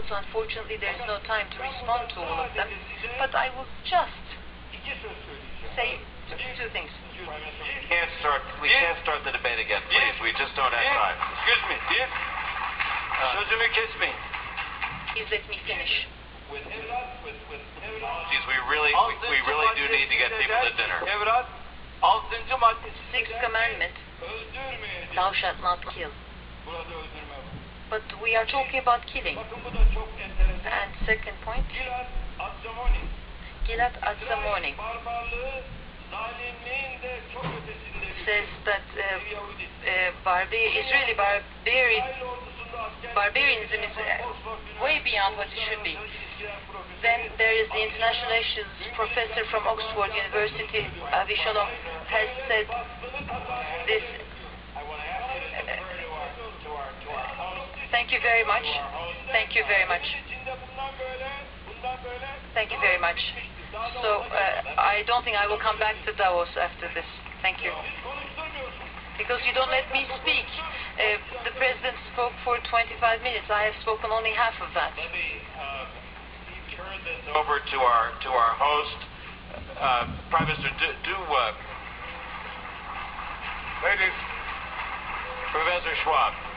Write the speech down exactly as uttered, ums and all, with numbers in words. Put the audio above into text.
unfortunately there's no time to respond to all of them, but I will just say two things. We can't start, we can't start the debate again, please. We just don't have time. Excuse me. Sözümü kesmeyin. Please let me finish. Please, we really, we, we really do need to get people to dinner. Evrat altıncı maddesi. Sixth commandment, thou shalt not kill. But we are talking about killing. And second point, Gilad Atzamoni says that uh, uh, barbar- Israeli barbarian, barbarianism is uh, way beyond what it should be. Then there is the international relations professor from Oxford University, Avi Shalom, has said this. Uh, thank you very much. Thank you very much. Thank you very much. So uh, I don't think I will come back to Davos after this. Thank you. Because you don't let me speak. Uh, the president spoke for twenty-five minutes. I have spoken only half of that. Turn this over to our to our host, uh, Prime Minister. Do, do uh, Ladies, Professor Schwab.